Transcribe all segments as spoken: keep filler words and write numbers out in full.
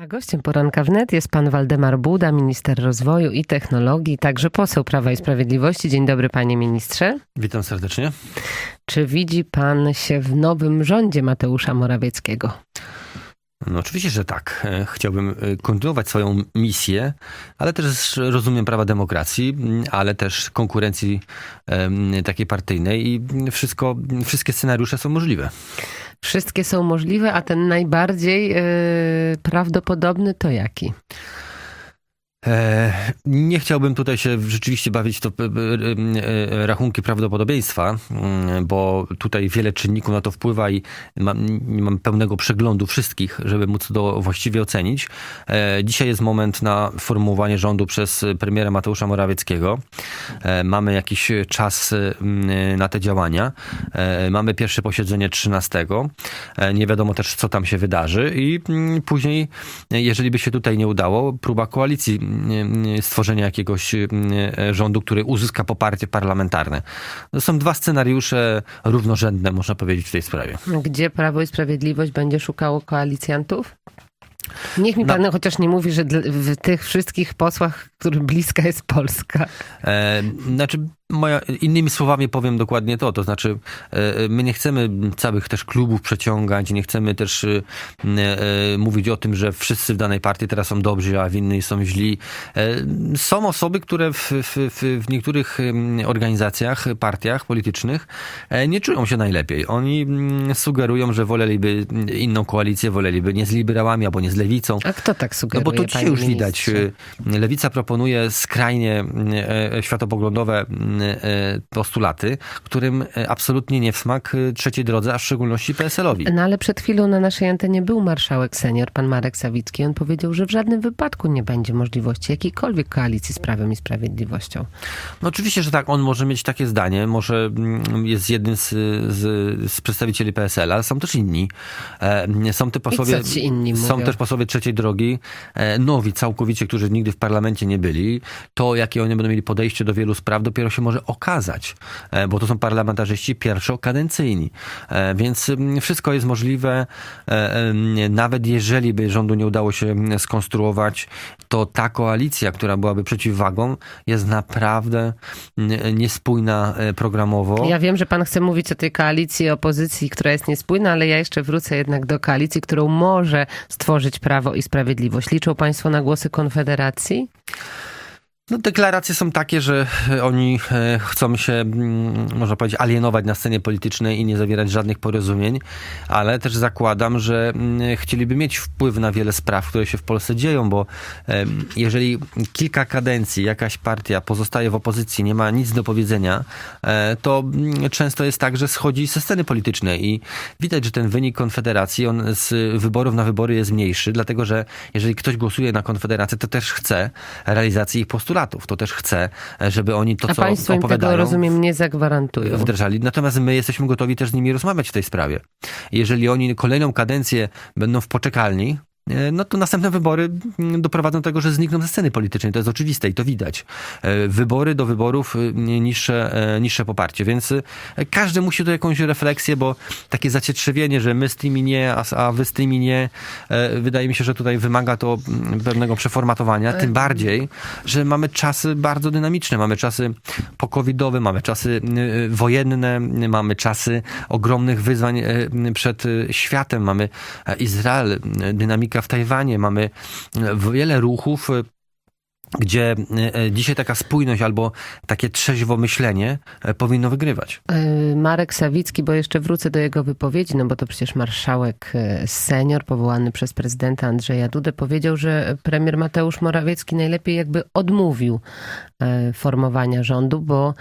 A gościem poranka wnet jest pan Waldemar Buda, minister rozwoju i technologii, także poseł Prawa i Sprawiedliwości. Dzień dobry, panie ministrze. Witam serdecznie. Czy widzi pan się w nowym rządzie Mateusza Morawieckiego? No oczywiście, że tak. Chciałbym kontynuować swoją misję, ale też rozumiem prawa demokracji, ale też konkurencji um, takiej partyjnej i wszystko, wszystkie scenariusze są możliwe. Wszystkie są możliwe, a ten najbardziej yy, prawdopodobny to jaki? Nie chciałbym tutaj się rzeczywiście bawić w to rachunki prawdopodobieństwa, bo tutaj wiele czynników na to wpływa i mam, nie mam pełnego przeglądu wszystkich, żeby móc to właściwie ocenić. Dzisiaj jest moment na formułowanie rządu przez premiera Mateusza Morawieckiego. Mamy jakiś czas na te działania. Mamy pierwsze posiedzenie trzynastego. Nie wiadomo też, co tam się wydarzy i później, jeżeli by się tutaj nie udało, próba koalicji stworzenia jakiegoś rządu, który uzyska poparcie parlamentarne. To są dwa scenariusze równorzędne, można powiedzieć, w tej sprawie. Gdzie Prawo i Sprawiedliwość będzie szukało koalicjantów? Niech mi pan no. chociaż nie mówi, że w tych wszystkich posłach, którym bliska jest Polska. E, znaczy, moja, innymi słowami powiem dokładnie to, to znaczy e, my nie chcemy całych też klubów przeciągać, nie chcemy też e, e, mówić o tym, że wszyscy w danej partii teraz są dobrzy, a w innej są źli. E, są osoby, które w, w, w niektórych organizacjach, partiach politycznych e, nie czują się najlepiej. Oni sugerują, że woleliby inną koalicję, woleliby nie z liberałami, albo nie z lewicą. A kto tak sugeruje? No bo to dzisiaj już widać. Lewica proponuje skrajnie światopoglądowe postulaty, którym absolutnie nie w smak trzeciej drodze, a w szczególności P S L-owi. No ale przed chwilą na naszej antenie był marszałek senior, pan Marek Sawicki. On powiedział, że w żadnym wypadku nie będzie możliwości jakiejkolwiek koalicji z Prawem i Sprawiedliwością. No oczywiście, że tak. On może mieć takie zdanie. Może jest jednym z, z, z przedstawicieli P S L, ale są też inni. Są te posłowie, I co ci inni są mówią? też posłowie trzeciej drogi, nowi całkowicie, którzy nigdy w parlamencie nie byli. To, jakie oni będą mieli podejście do wielu spraw, dopiero się może okazać, bo to są parlamentarzyści pierwszokadencyjni. Więc wszystko jest możliwe. Nawet jeżeli by rządu nie udało się skonstruować, to ta koalicja, która byłaby przeciwwagą, jest naprawdę niespójna programowo. Ja wiem, że pan chce mówić o tej koalicji opozycji, która jest niespójna, ale ja jeszcze wrócę jednak do koalicji, którą może stworzyć Prawo i Sprawiedliwość. Liczą państwo na głosy Konfederacji? No, deklaracje są takie, że oni chcą się, można powiedzieć, alienować na scenie politycznej i nie zawierać żadnych porozumień, ale też zakładam, że chcieliby mieć wpływ na wiele spraw, które się w Polsce dzieją, bo jeżeli kilka kadencji jakaś partia pozostaje w opozycji, nie ma nic do powiedzenia, to często jest tak, że schodzi ze sceny politycznej i widać, że ten wynik Konfederacji, on z wyborów na wybory jest mniejszy, dlatego że jeżeli ktoś głosuje na Konfederację, to też chce realizacji ich postulatów. To też chce, żeby oni to, A co państwo im opowiadają, tego, rozumiem, nie zagwarantują. Wdrażali. Natomiast my jesteśmy gotowi też z nimi rozmawiać w tej sprawie. Jeżeli oni kolejną kadencję będą w poczekalni, no to następne wybory doprowadzą do tego, że znikną ze sceny politycznej. To jest oczywiste i to widać. Wybory do wyborów, niższe, niższe poparcie. Więc każdy musi tu jakąś refleksję, bo takie zacietrzewienie, że my z tymi nie, a, a wy z tymi nie, wydaje mi się, że tutaj wymaga to pewnego przeformatowania. Tym bardziej, że mamy czasy bardzo dynamiczne. Mamy czasy pokowidowe, mamy czasy wojenne, mamy czasy ogromnych wyzwań przed światem. Mamy Izrael, dynamikę w Tajwanie, mamy wiele ruchów, gdzie dzisiaj taka spójność albo takie trzeźwo myślenie powinno wygrywać. Marek Sawicki, bo jeszcze wrócę do jego wypowiedzi, no bo to przecież marszałek senior powołany przez prezydenta Andrzeja Dudę powiedział, że premier Mateusz Morawiecki najlepiej jakby odmówił formowania rządu, bo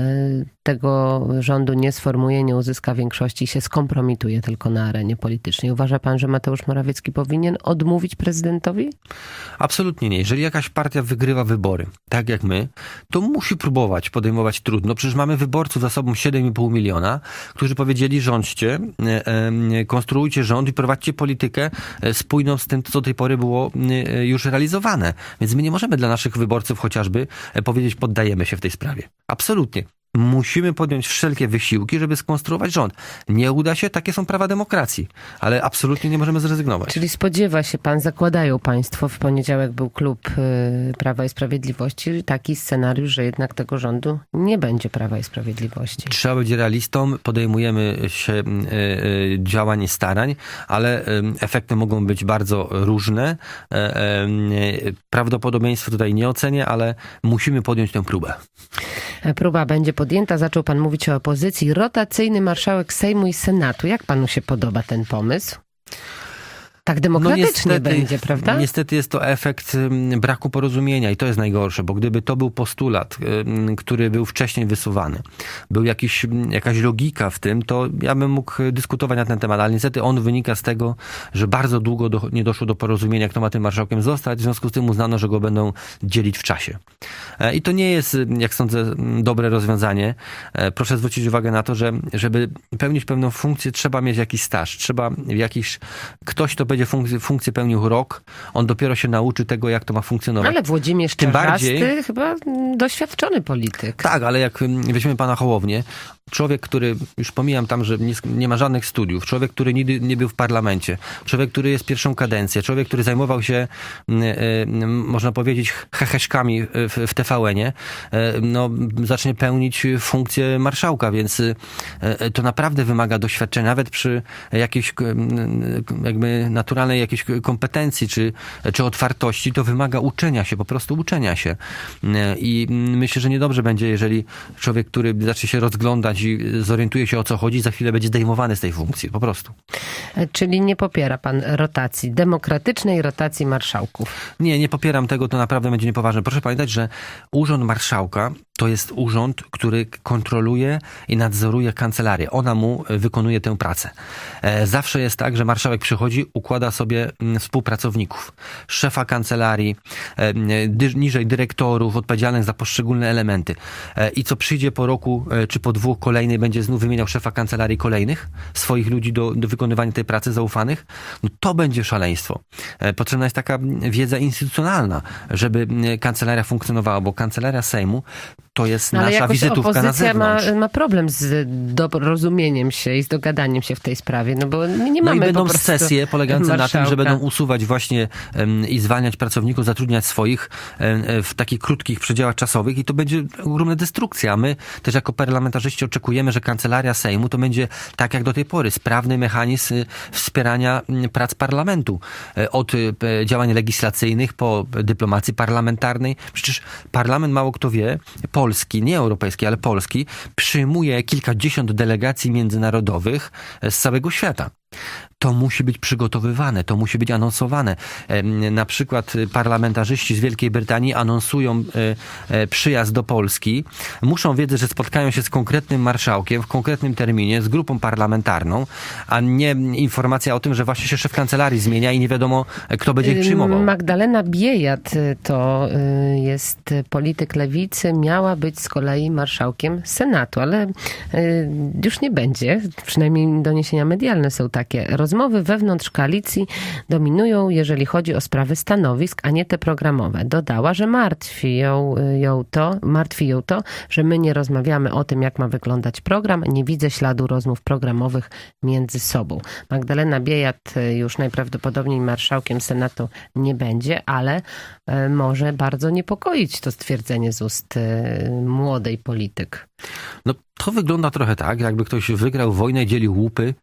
tego rządu nie sformuje, nie uzyska większości i się skompromituje tylko na arenie politycznej. Uważa pan, że Mateusz Morawiecki powinien odmówić prezydentowi? Absolutnie nie. Jeżeli jakaś partia wygrywa wybory, tak jak my, to musi próbować podejmować trudno. Przecież mamy wyborców za sobą siedem i pół miliona, którzy powiedzieli: rządźcie, konstruujcie rząd i prowadźcie politykę spójną z tym, co do tej pory było już realizowane. Więc my nie możemy dla naszych wyborców chociażby powiedzieć: poddajemy się w tej sprawie. Absolutnie. musimy podjąć wszelkie wysiłki, żeby skonstruować rząd. Nie uda się, takie są prawa demokracji, ale absolutnie nie możemy zrezygnować. Czyli spodziewa się pan, zakładają państwo, w poniedziałek był klub Prawa i Sprawiedliwości, taki scenariusz, że jednak tego rządu nie będzie Prawa i Sprawiedliwości. Trzeba być realistą, podejmujemy się działań i starań, ale efekty mogą być bardzo różne. Prawdopodobieństwo tutaj nie ocenię, ale musimy podjąć tę próbę. Próba będzie podjęta. Zaczął pan mówić o opozycji. Rotacyjny marszałek Sejmu i Senatu. Jak panu się podoba ten pomysł? Tak demokratycznie no niestety, będzie, prawda? Niestety jest to efekt braku porozumienia i to jest najgorsze, bo gdyby to był postulat, który był wcześniej wysuwany, był jakiś, jakaś logika w tym, to ja bym mógł dyskutować na ten temat, ale niestety on wynika z tego, że bardzo długo do, nie doszło do porozumienia, kto ma tym marszałkiem zostać, w związku z tym uznano, że go będą dzielić w czasie. I to nie jest, jak sądzę, dobre rozwiązanie. Proszę zwrócić uwagę na to, że żeby pełnić pewną funkcję, trzeba mieć jakiś staż, trzeba jakiś, ktoś, kto będzie funkcję, funkcję pełnił rok, on dopiero się nauczy tego, jak to ma funkcjonować. Ale Włodzimierz Tym Czarzasty bardziej, chyba doświadczony polityk. Tak, ale jak weźmiemy pana Hołownię, człowiek, który, już pomijam tam, że nie, nie ma żadnych studiów, człowiek, który nigdy nie był w parlamencie, człowiek, który jest pierwszą kadencję, człowiek, który zajmował się, y, można powiedzieć, heheszkami w, w T V N-ie, y, no, zacznie pełnić funkcję marszałka, więc y, to naprawdę wymaga doświadczenia, nawet przy jakiejś y, jakby naturalnej jakiejś kompetencji, czy, czy otwartości, to wymaga uczenia się, po prostu uczenia się. Y, I myślę, że niedobrze będzie, jeżeli człowiek, który zacznie się rozglądać i zorientuje się, o co chodzi, za chwilę będzie zdejmowany z tej funkcji, po prostu. Czyli nie popiera pan rotacji, demokratycznej rotacji marszałków? Nie, nie popieram tego, to naprawdę będzie niepoważne. Proszę pamiętać, że urząd marszałka to jest urząd, który kontroluje i nadzoruje kancelarię. Ona mu wykonuje tę pracę. Zawsze jest tak, że marszałek przychodzi, układa sobie współpracowników, szefa kancelarii, niżej dyrektorów odpowiedzialnych za poszczególne elementy. I co przyjdzie po roku czy po dwóch kolejnej, będzie znów wymieniał szefa kancelarii kolejnych swoich ludzi do, do wykonywania tej pracy zaufanych, no to będzie szaleństwo. Potrzebna jest taka wiedza instytucjonalna, żeby kancelaria funkcjonowała, bo kancelaria Sejmu to jest no, nasza wizytówka na zewnątrz. Ma, ma problem z dorozumieniem się i z dogadaniem się w tej sprawie, no bo nie, nie no mamy i będą po prostu sesje polegające marszałka. na tym, że będą usuwać właśnie um, i zwalniać pracowników, zatrudniać swoich um, w takich krótkich przedziałach czasowych i to będzie ogromna destrukcja. A my też jako parlamentarzyści oczekujemy, że kancelaria Sejmu to będzie tak jak do tej pory, sprawny mechanizm wspierania prac parlamentu. Od działań legislacyjnych po dyplomacji parlamentarnej. Przecież parlament, mało kto wie, polski, nie europejski, ale polski, przyjmuje kilkadziesiąt delegacji międzynarodowych z całego świata. To musi być przygotowywane, to musi być anonsowane. Na przykład parlamentarzyści z Wielkiej Brytanii anonsują przyjazd do Polski. Muszą wiedzieć, że spotkają się z konkretnym marszałkiem w konkretnym terminie, z grupą parlamentarną, a nie informacja o tym, że właśnie się szef kancelarii zmienia i nie wiadomo, kto będzie ich przyjmował. Magdalena Biejat to jest polityk lewicy, miała być z kolei marszałkiem Senatu, ale już nie będzie. Przynajmniej doniesienia medialne są takie. Rozmowy wewnątrz koalicji dominują, jeżeli chodzi o sprawy stanowisk, a nie te programowe. Dodała, że martwi ją, ją to, martwi ją to, że my nie rozmawiamy o tym, jak ma wyglądać program. Nie widzę śladu rozmów programowych między sobą. Magdalena Biejat już najprawdopodobniej marszałkiem Senatu nie będzie, ale może bardzo niepokoić to stwierdzenie z ust młodej polityk. No to wygląda trochę tak, jakby ktoś wygrał wojnę i dzielił łupy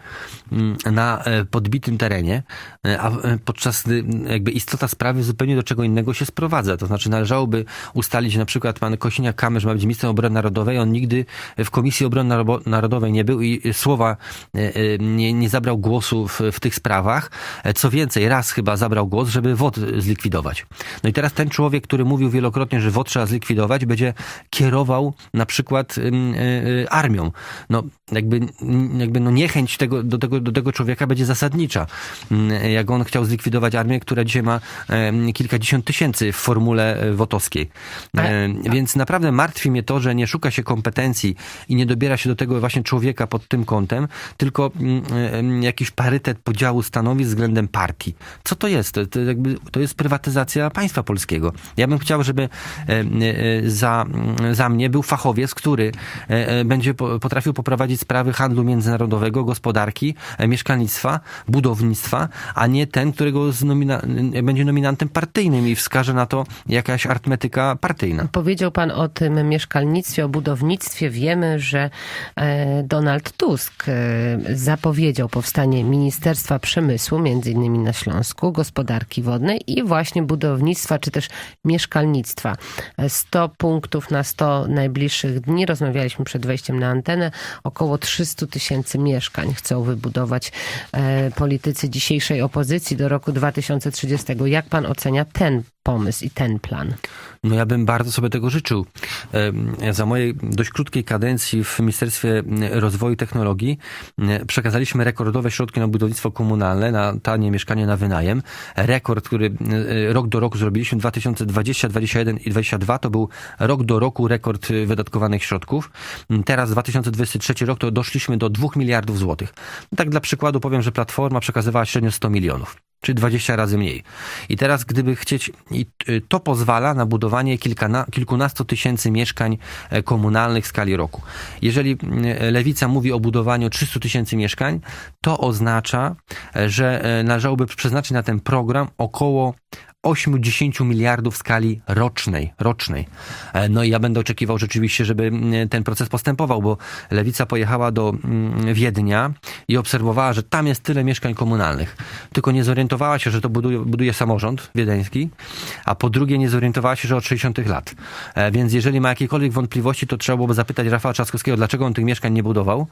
na podbitym terenie, a podczas gdy jakby istota sprawy zupełnie do czego innego się sprowadza. To znaczy należałoby ustalić, na przykład pan Kosiniak-Kamysz ma być ministrem obrony narodowej, on nigdy w Komisji Obrony Narodowej nie był i słowa nie, nie zabrał głosu w, w tych sprawach. Co więcej, raz chyba zabrał głos, żeby W O D zlikwidować. No i teraz ten człowiek, który mówił wielokrotnie, że W O D trzeba zlikwidować, będzie kierował na przykład armią. No jakby, jakby no niechęć tego, do, tego, do tego człowieka będzie bardziej zasadnicza. Jak on chciał zlikwidować armię, która dzisiaj ma kilkadziesiąt tysięcy w formule wotowskiej. Więc naprawdę martwi mnie to, że nie szuka się kompetencji i nie dobiera się do tego właśnie człowieka pod tym kątem, tylko jakiś parytet podziału stanowisk względem partii. Co to jest? To, to, jakby, to jest prywatyzacja państwa polskiego. Ja bym chciał, żeby za, za mnie był fachowiec, który będzie potrafił poprowadzić sprawy handlu międzynarodowego, gospodarki, mieszkalnictwa, budownictwa, a nie ten, którego nomina- będzie nominantem partyjnym i wskaże na to jakaś arytmetyka partyjna. Powiedział pan o tym mieszkalnictwie, o budownictwie. Wiemy, że Donald Tusk zapowiedział powstanie Ministerstwa Przemysłu, między innymi na Śląsku, gospodarki wodnej i właśnie budownictwa, czy też mieszkalnictwa. sto punktów na sto najbliższych dni. Rozmawialiśmy przed wejściem na antenę. Około trzysta tysięcy mieszkań chcą wybudować e, politycy dzisiejszej opozycji do roku dwa tysiące trzydziestego. Jak pan ocenia ten pomysł i ten plan? No ja bym bardzo sobie tego życzył. Za mojej dość krótkiej kadencji w Ministerstwie Rozwoju i Technologii przekazaliśmy rekordowe środki na budownictwo komunalne, na tanie mieszkanie na wynajem. Rekord, który rok do roku zrobiliśmy, dwa tysiące dwudziesty, dwudziesty jeden i dwudziesty drugi, to był rok do roku rekord wydatkowanych środków. Teraz dwa tysiące dwudziesty trzeci rok to doszliśmy do dwóch miliardów złotych. Tak dla przykładu powiem, że Platforma przekazywała średnio sto milionów. Czyli dwadzieścia razy mniej. I teraz, gdyby chcieć, i to pozwala na budowanie kilkana, kilkunastu tysięcy mieszkań komunalnych w skali roku. Jeżeli Lewica mówi o budowaniu trzystu tysięcy mieszkań, to oznacza, że należałoby przeznaczyć na ten program około osiem do dziesięciu miliardów w skali rocznej, rocznej. No i ja będę oczekiwał rzeczywiście, żeby ten proces postępował, bo Lewica pojechała do Wiednia i obserwowała, że tam jest tyle mieszkań komunalnych. Tylko nie zorientowała się, że to buduje, buduje samorząd wiedeński, a po drugie nie zorientowała się, że od sześćdziesiątych lat. Więc jeżeli ma jakiekolwiek wątpliwości, to trzeba byłoby zapytać Rafała Trzaskowskiego, dlaczego on tych mieszkań nie budował.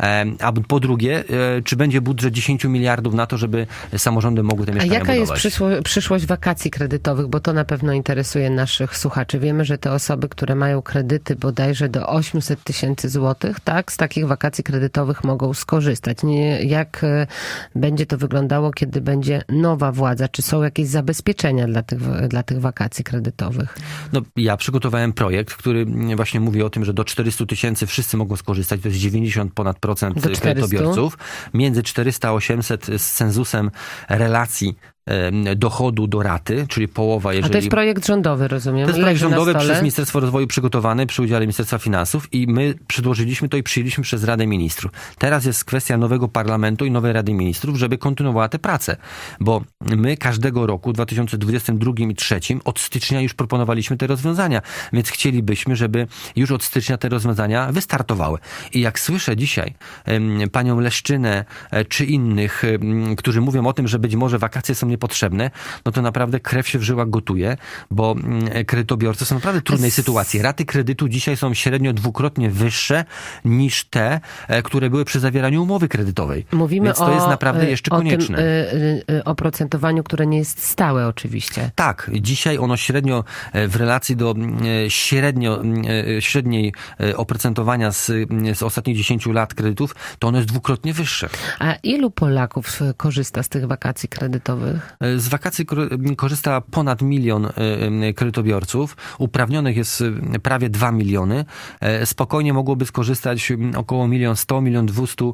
A po drugie, czy będzie budżet dziesięciu miliardów na to, żeby samorządy mogły te mieszkania budować. A jaka jest przyszło- przyszłość wakacji kredytowych, bo to na pewno interesuje naszych słuchaczy. Wiemy, że te osoby, które mają kredyty bodajże do osiemset tysięcy złotych, tak, z takich wakacji kredytowych mogą skorzystać. Nie, jak będzie to wyglądało, kiedy będzie nowa władza? Czy są jakieś zabezpieczenia dla tych, dla tych wakacji kredytowych? No, ja przygotowałem projekt, który właśnie mówi o tym, że do czterystu tysięcy wszyscy mogą skorzystać. To jest dziewięćdziesiąt ponad procent kredytobiorców. Między czterysta a osiemset z cenzusem relacji dochodu do raty, czyli połowa, jeżeli... A to jest projekt rządowy, rozumiem? To jest projekt rządowy przez Ministerstwo Rozwoju przygotowany przy udziale Ministerstwa Finansów i my przedłożyliśmy to i przyjęliśmy przez Radę Ministrów. Teraz jest kwestia nowego parlamentu i nowej Rady Ministrów, żeby kontynuowała tę pracę, bo my każdego roku, w dwa tysiące dwudziestym drugim i trzecim, od stycznia już proponowaliśmy te rozwiązania, więc chcielibyśmy, żeby już od stycznia te rozwiązania wystartowały. I jak słyszę dzisiaj panią Leszczynę czy innych, którzy mówią o tym, że być może wakacje są niepotrzebne, no to naprawdę krew się w żyłach gotuje, bo kredytobiorcy są w naprawdę trudnej sytuacji. Raty kredytu dzisiaj są średnio dwukrotnie wyższe niż te, które były przy zawieraniu umowy kredytowej. Mówimy Więc to o, jest naprawdę jeszcze o konieczne. Tym, y, y, oprocentowaniu, które nie jest stałe oczywiście. Tak. Dzisiaj ono średnio w relacji do średnio, średniej oprocentowania z, z ostatnich dziesięciu lat kredytów, to ono jest dwukrotnie wyższe. A ilu Polaków korzysta z tych wakacji kredytowych? Z wakacji korzysta ponad milion kredytobiorców. Uprawnionych jest prawie dwa miliony. Spokojnie mogłoby skorzystać około milion sto, milion dwieście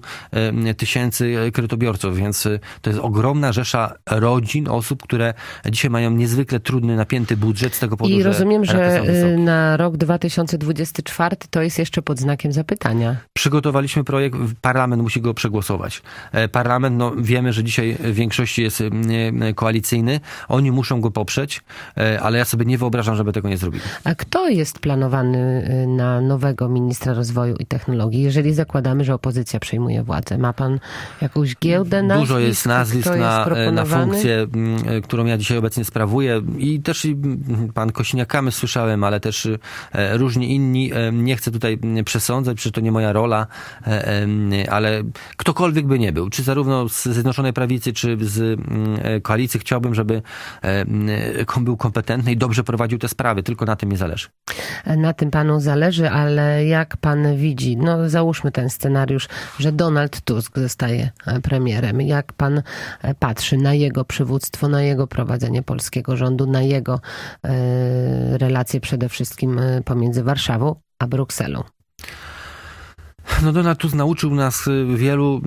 tysięcy kredytobiorców, więc to jest ogromna rzesza rodzin, osób, które dzisiaj mają niezwykle trudny, napięty budżet z tego powodu, I rozumiem, że, że na rok dwa tysiące dwudziesty czwarty to jest jeszcze pod znakiem zapytania. Przygotowaliśmy projekt, parlament musi go przegłosować. Parlament, no wiemy, że dzisiaj w większości jest koalicyjny. Oni muszą go poprzeć, ale ja sobie nie wyobrażam, żeby tego nie zrobili. A kto jest planowany na nowego ministra rozwoju i technologii, jeżeli zakładamy, że opozycja przejmuje władzę? Ma pan jakąś giełdę nazwisk? Dużo jest nazwisk na, na funkcję, którą ja dzisiaj obecnie sprawuję i też i pan Kosiniak-Kamysz słyszałem, ale też różni inni. Nie chcę tutaj przesądzać, przecież to nie moja rola, ale ktokolwiek by nie był, czy zarówno z Zjednoczonej Prawicy, czy z koalicji chciałbym, żeby on był kompetentny i dobrze prowadził te sprawy. Tylko na tym mi zależy. Na tym panu zależy, ale jak pan widzi, no załóżmy ten scenariusz, że Donald Tusk zostaje premierem. Jak pan patrzy na jego przywództwo, na jego prowadzenie polskiego rządu, na jego e, relacje przede wszystkim pomiędzy Warszawą a Brukselą? No Donald Tusk nauczył nas wielu,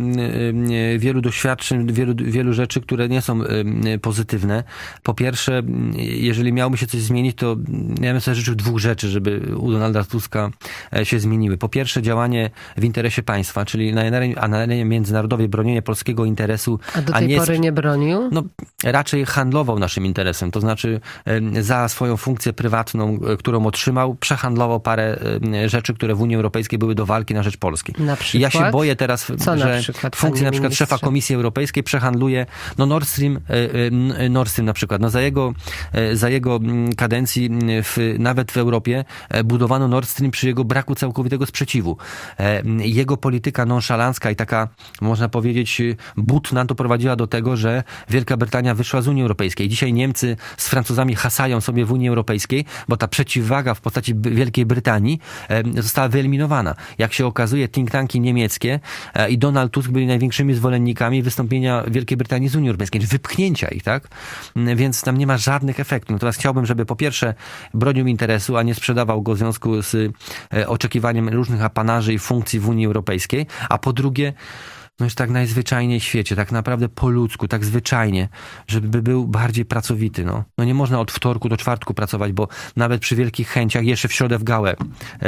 wielu doświadczeń, wielu, wielu rzeczy, które nie są pozytywne. Po pierwsze, jeżeli miałoby się coś zmienić, to ja bym sobie życzył dwóch rzeczy, żeby u Donalda Tuska się zmieniły. Po pierwsze, działanie w interesie państwa, czyli na arenie międzynarodowej bronienie polskiego interesu. A do tej a nie pory nie bronił? No, raczej handlował naszym interesem. To znaczy za swoją funkcję prywatną, którą otrzymał, przehandlował parę rzeczy, które w Unii Europejskiej były do walki na rzecz Polski. Na przykład? Ja się boję teraz, Co że na przykład, funkcję na przykład ministrze? szefa Komisji Europejskiej przehandluje no Nord Stream, Nord Stream na przykład. No za jego, za jego kadencji w, nawet w Europie budowano Nord Stream przy jego braku całkowitego sprzeciwu. Jego polityka nonszalancka i taka, można powiedzieć, butna doprowadziła do tego, że Wielka Brytania wyszła z Unii Europejskiej. Dzisiaj Niemcy z Francuzami hasają sobie w Unii Europejskiej, bo ta przeciwwaga w postaci Wielkiej Brytanii została wyeliminowana. Jak się okazuje, think tanki niemieckie i Donald Tusk byli największymi zwolennikami wystąpienia Wielkiej Brytanii z Unii Europejskiej, wypchnięcia ich, tak? Więc tam nie ma żadnych efektów. Natomiast chciałbym, żeby po pierwsze bronił interesu, a nie sprzedawał go w związku z oczekiwaniem różnych apanarzy i funkcji w Unii Europejskiej, a po drugie, no już tak najzwyczajniej w świecie, tak naprawdę po ludzku, tak zwyczajnie, żeby był bardziej pracowity. No, no nie można od wtorku do czwartku pracować, bo nawet przy wielkich chęciach jeszcze w środę w gałę e,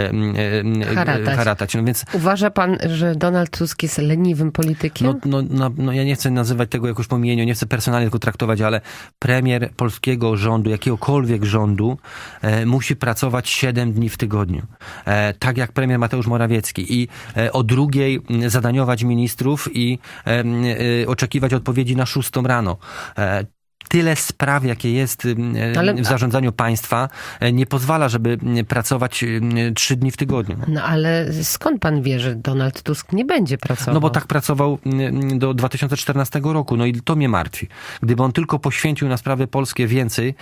e, haratać. haratać. No więc, Uważa pan, że Donald Tusk jest leniwym politykiem? no, no, no, no ja nie chcę nazywać tego jakoś po imieniu, nie chcę personalnie tego traktować, ale premier polskiego rządu, jakiegokolwiek rządu e, musi pracować siedem dni w tygodniu. E, tak jak premier Mateusz Morawiecki i e, o drugiej zadaniować ministrów i e, e, oczekiwać odpowiedzi na szóstą rano. E, Tyle spraw, jakie jest ale, w zarządzaniu państwa, nie pozwala, żeby pracować trzy dni w tygodniu. No ale skąd pan wie, że Donald Tusk nie będzie pracował? No bo tak pracował do dwa tysiące czternastego roku. No i to mnie martwi. Gdyby on tylko poświęcił na sprawy polskie więcej,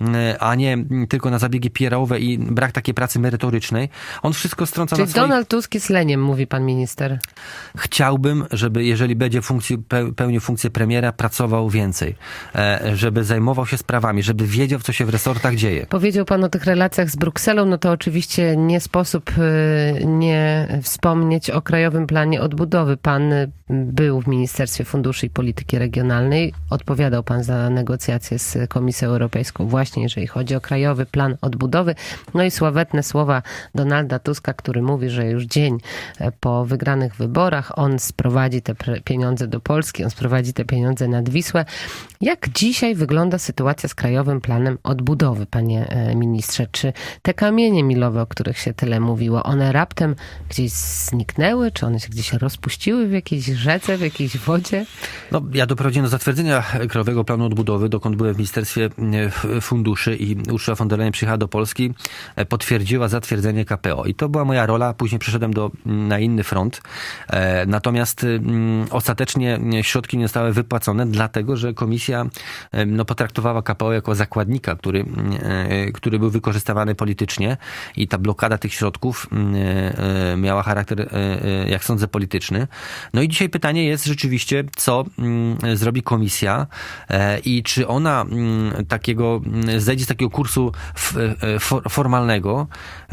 a nie tylko na zabiegi P R owe i brak takiej pracy merytorycznej, on wszystko strąca Czyli na swoich... Donald Tusk jest leniem, mówi pan minister. Chciałbym, żeby jeżeli będzie funkcji, pełnił funkcję premiera, pracował więcej. Żeby zajmował się sprawami, żeby wiedział, co się w resortach dzieje. Powiedział pan o tych relacjach z Brukselą, no to oczywiście nie sposób nie wspomnieć o Krajowym Planie Odbudowy. Pan był w Ministerstwie Funduszy i Polityki Regionalnej. Odpowiadał pan za negocjacje z Komisją Europejską właśnie, jeżeli chodzi o Krajowy Plan Odbudowy. No i sławetne słowa Donalda Tuska, który mówi, że już dzień po wygranych wyborach on sprowadzi te pieniądze do Polski, on sprowadzi te pieniądze nad Wisłę. Jak dzisiaj wygląda sytuacja z Krajowym Planem Odbudowy, panie ministrze? Czy te kamienie milowe, o których się tyle mówiło, one raptem gdzieś zniknęły? Czy one się gdzieś rozpuściły w jakiejś rzece, w jakiejś wodzie? No, ja doprowadziłem do zatwierdzenia Krajowego Planu Odbudowy, dokąd byłem w Ministerstwie Funduszy i Ursula von der Leyen przyjechała do Polski, potwierdziła zatwierdzenie K P O. I to była moja rola. Później przeszedłem do, na inny front. Natomiast ostatecznie środki nie zostały wypłacone, dlatego że komisja no, potraktowała K P O jako zakładnika, który, który był wykorzystywany politycznie i ta blokada tych środków miała charakter, jak sądzę, polityczny. No i dzisiaj pytanie jest rzeczywiście, co zrobi komisja i czy ona takiego zejdzie z takiego kursu formalnego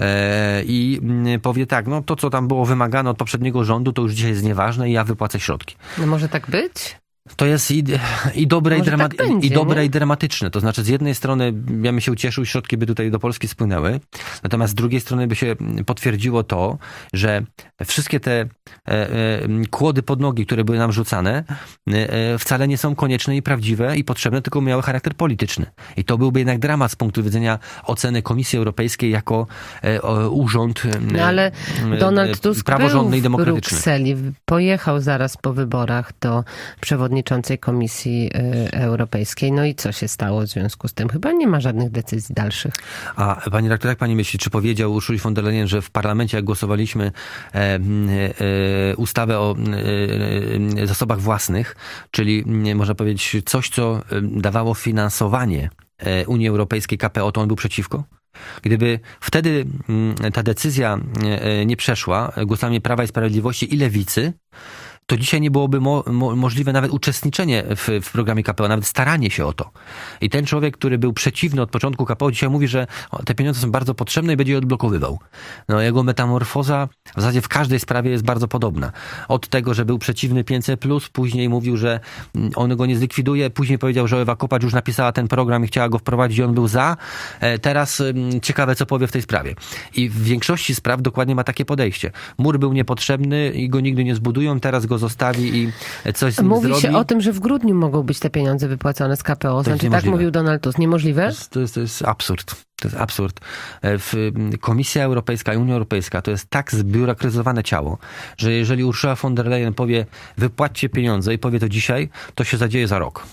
i powie tak, no to co tam było wymagane od poprzedniego rządu, to już dzisiaj jest nieważne i ja wypłacę środki. No może tak być? To jest i, i dobre, i, drama- tak będzie, i dobre nie? i dramatyczne. To znaczy z jednej strony ja bym się ucieszył, środki by tutaj do Polski spłynęły, natomiast z drugiej strony by się potwierdziło to, że wszystkie te e, e, kłody pod nogi, które były nam rzucane, e, wcale nie są konieczne i prawdziwe i potrzebne, tylko miały charakter polityczny. I to byłby jednak dramat z punktu widzenia oceny Komisji Europejskiej jako e, o, urząd e, no ale Donald Tusk praworządny był i w demokratyczny. Brukseli, pojechał zaraz po wyborach do przewodniczącego przewodniczącej Komisji Europejskiej. No i co się stało w związku z tym? Chyba nie ma żadnych decyzji dalszych. A pani redaktor, jak pani myśli, czy powiedział Ursuli von der Leyen, że w parlamencie, jak głosowaliśmy e, e, ustawę o e, zasobach własnych, czyli można powiedzieć coś, co dawało finansowanie Unii Europejskiej, K P O, to on był przeciwko? Gdyby wtedy ta decyzja nie przeszła głosami Prawa i Sprawiedliwości i Lewicy, to dzisiaj nie byłoby mo, mo, możliwe nawet uczestniczenie w, w programie K P O, nawet staranie się o to. I ten człowiek, który był przeciwny od początku K P O, dzisiaj mówi, że te pieniądze są bardzo potrzebne i będzie je odblokowywał. No, jego metamorfoza w zasadzie w każdej sprawie jest bardzo podobna. Od tego, że był przeciwny pięćset plus, później mówił, że on go nie zlikwiduje, później powiedział, że Ewa Kopacz już napisała ten program i chciała go wprowadzić i on był za. Teraz ciekawe, co powie w tej sprawie. I w większości spraw dokładnie ma takie podejście. Mur był niepotrzebny i go nigdy nie zbudują, teraz go zostawi i coś z nim Mówi zrobi. się o tym, że w grudniu mogą być te pieniądze wypłacone z K P O. Znaczy tak mówił Donald Tusk. Niemożliwe? To jest, to jest, to jest absurd. To jest absurd. W Komisja Europejska i Unia Europejska to jest tak zbiurokratyzowane ciało, że jeżeli Ursula von der Leyen powie wypłaćcie pieniądze i powie to dzisiaj, to się zadzieje za rok.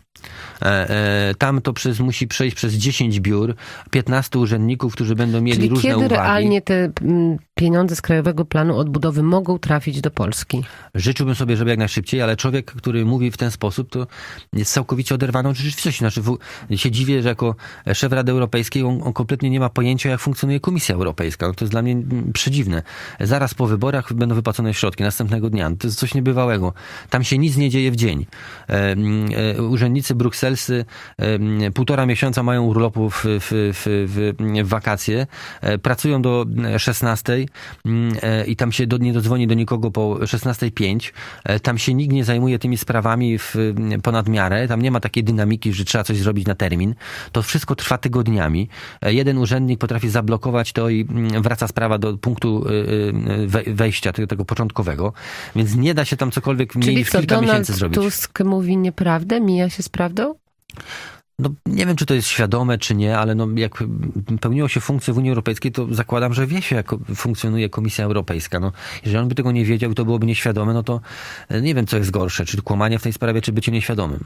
Tam to przez, musi przejść przez dziesięć biur, piętnastu urzędników, którzy będą mieli Czyli różne kiedy uwagi. realnie te pieniądze z Krajowego Planu Odbudowy mogą trafić do Polski? Życzyłbym sobie, żeby jak najszybciej, ale człowiek, który mówi w ten sposób, to jest całkowicie oderwany od rzeczywistości. Znaczy, w, się dziwię, że jako szef Rady Europejskiej on, on kompletnie nie ma pojęcia, jak funkcjonuje Komisja Europejska. No to jest dla mnie przedziwne. Zaraz po wyborach będą wypłacone środki następnego dnia. To jest coś niebywałego. Tam się nic nie dzieje w dzień. E, e, urzędnicy Brukseli półtora miesiąca mają urlopu w, w, w, w wakacje, pracują do szesnastej i tam się do, nie dodzwoni do nikogo po szesnastej pięć. Tam się nikt nie zajmuje tymi sprawami w, ponad miarę. Tam nie ma takiej dynamiki, że trzeba coś zrobić na termin. To wszystko trwa tygodniami. Jeden urzędnik potrafi zablokować to i wraca sprawa do punktu wejścia tego, tego początkowego. Więc nie da się tam cokolwiek mniej niż kilka Donald miesięcy zrobić. Tusk mówi nieprawdę? Mija się z prawdą? No, nie wiem, czy to jest świadome, czy nie, ale no, jak pełniło się funkcję w Unii Europejskiej, to zakładam, że wie się, jak funkcjonuje Komisja Europejska. No, jeżeli on by tego nie wiedział i to byłoby nieświadome, no to nie wiem, co jest gorsze, czy kłamanie w tej sprawie, czy bycie nieświadomym.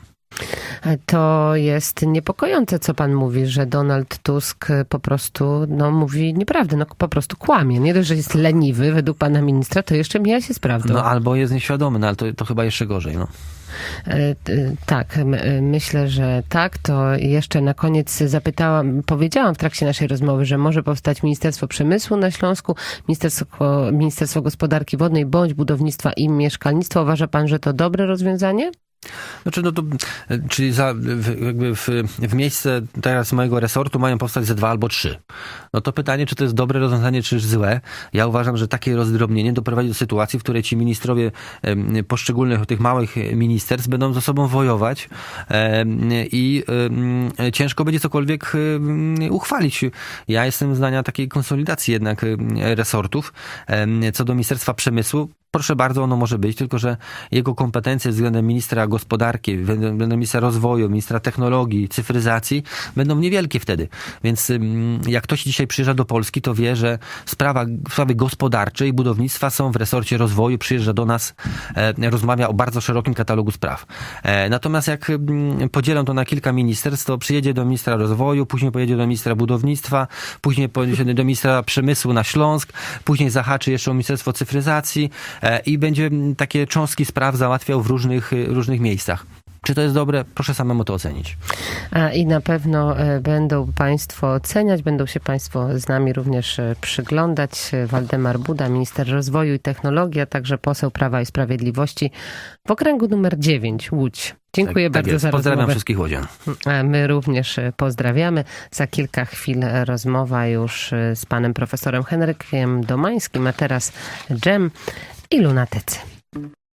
To jest niepokojące, co pan mówi, że Donald Tusk po prostu no, mówi nieprawdę, no po prostu kłamie. Nie dość, że jest leniwy według pana ministra, to jeszcze mija się z prawdą. No albo jest nieświadomy, no ale to, to chyba jeszcze gorzej, no. Tak, myślę, że tak. To jeszcze na koniec zapytałam, powiedziałam w trakcie naszej rozmowy, że może powstać Ministerstwo Przemysłu na Śląsku, Ministerstwo, Ministerstwo Gospodarki Wodnej bądź Budownictwa i Mieszkalnictwa. Uważa pan, że to dobre rozwiązanie? Znaczy, no to, czyli za, jakby w, w miejsce teraz mojego resortu mają powstać ze dwa albo trzy. No to pytanie, czy to jest dobre rozwiązanie, czy złe. Ja uważam, że takie rozdrobnienie doprowadzi do sytuacji, w której ci ministrowie poszczególnych tych małych ministerstw będą ze sobą wojować i ciężko będzie cokolwiek uchwalić. Ja jestem zdania takiej konsolidacji jednak resortów. Co do Ministerstwa Przemysłu, proszę bardzo, ono może być, tylko że jego kompetencje względem ministra gospodarki, względem ministra rozwoju, ministra technologii, cyfryzacji będą niewielkie wtedy. Więc jak ktoś dzisiaj przyjeżdża do Polski, to wie, że sprawa, sprawy gospodarcze i budownictwa są w resorcie rozwoju, przyjeżdża do nas, e, rozmawia o bardzo szerokim katalogu spraw. E, natomiast jak podzielą to na kilka ministerstw, to przyjedzie do ministra rozwoju, później pojedzie do ministra budownictwa, później pojedzie do ministra przemysłu na Śląsk, później zahaczy jeszcze o Ministerstwo Cyfryzacji, i będzie takie cząstki spraw załatwiał w różnych, różnych miejscach. Czy to jest dobre? Proszę samemu to ocenić. A i na pewno będą państwo oceniać, będą się państwo z nami również przyglądać. Waldemar Buda, minister rozwoju i technologii, a także poseł Prawa i Sprawiedliwości w okręgu numer dziewięć, Łódź. Dziękuję tak, bardzo tak za Pozdrawiam rozmowę. wszystkich łodzian. My również pozdrawiamy. Za kilka chwil rozmowa już z panem profesorem Henrykiem Domańskim, a teraz Dżem i Lunatycy.